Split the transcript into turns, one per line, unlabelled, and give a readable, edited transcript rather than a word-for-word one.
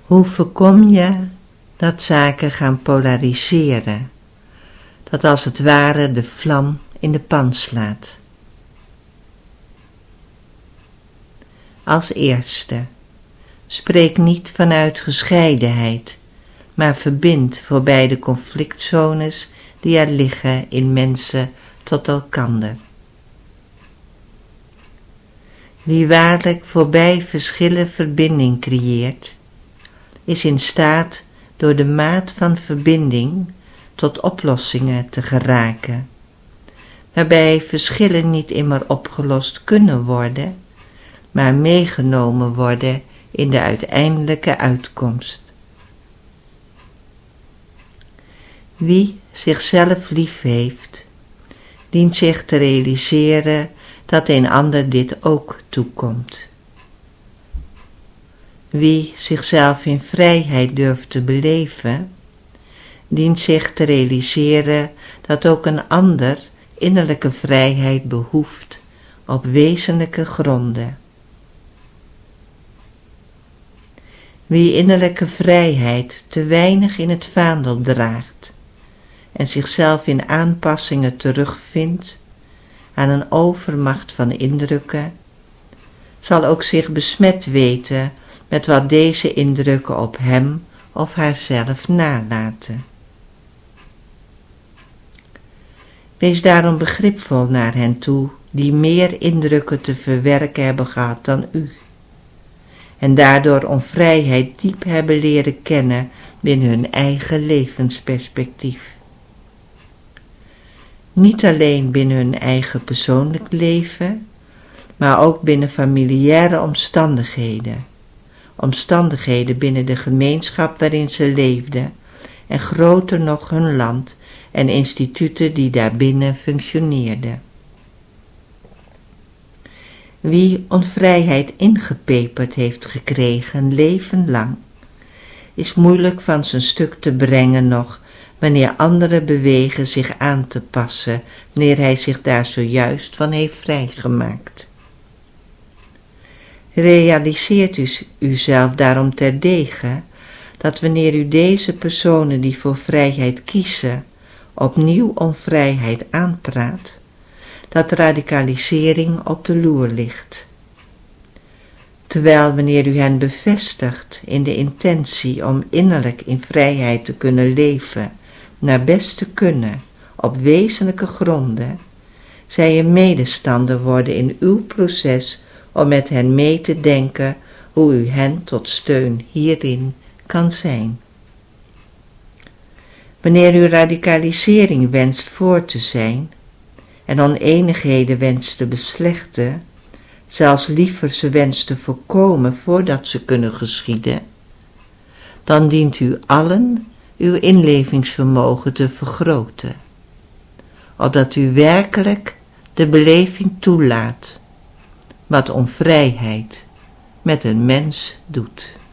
Hoe voorkom je dat zaken gaan polariseren, dat als het ware de vlam in de pan slaat? Als eerste, spreek niet vanuit gescheidenheid, maar verbind voorbij de conflictzones die er liggen in mensen tot elkander. Wie waarlijk voorbij verschillen verbinding creëert, is in staat door de maat van verbinding tot oplossingen te geraken, waarbij verschillen niet immer opgelost kunnen worden, maar meegenomen worden in de uiteindelijke uitkomst. Wie zichzelf lief heeft, dient zich te realiseren dat een ander dit ook toekomt. Wie zichzelf in vrijheid durft te beleven, dient zich te realiseren dat ook een ander innerlijke vrijheid behoeft op wezenlijke gronden. Wie innerlijke vrijheid te weinig in het vaandel draagt en zichzelf in aanpassingen terugvindt aan een overmacht van indrukken, zal ook zich besmet weten met wat deze indrukken op hem of haarzelf nalaten. Wees daarom begripvol naar hen toe die meer indrukken te verwerken hebben gehad dan u, en daardoor onvrijheid diep hebben leren kennen binnen hun eigen levensperspectief. Niet alleen binnen hun eigen persoonlijk leven, maar ook binnen familiaire omstandigheden binnen de gemeenschap waarin ze leefden en groter nog hun land en instituten die daarbinnen functioneerden. Wie onvrijheid ingepeperd heeft gekregen leven lang, is moeilijk van zijn stuk te brengen nog wanneer anderen bewegen zich aan te passen, wanneer hij zich daar zojuist van heeft vrijgemaakt. Realiseert u uzelf daarom terdege dat wanneer u deze personen die voor vrijheid kiezen opnieuw onvrijheid aanpraat, dat radicalisering op de loer ligt. Terwijl wanneer u hen bevestigt in de intentie om innerlijk in vrijheid te kunnen leven, naar best te kunnen, op wezenlijke gronden, zij een medestander worden in uw proces om met hen mee te denken hoe u hen tot steun hierin kan zijn. Wanneer u radicalisering wenst voor te zijn en oneenigheden wenst te beslechten, zelfs liever ze wenst te voorkomen voordat ze kunnen geschieden, dan dient u allen uw inlevingsvermogen te vergroten, opdat u werkelijk de beleving toelaat wat onvrijheid met een mens doet.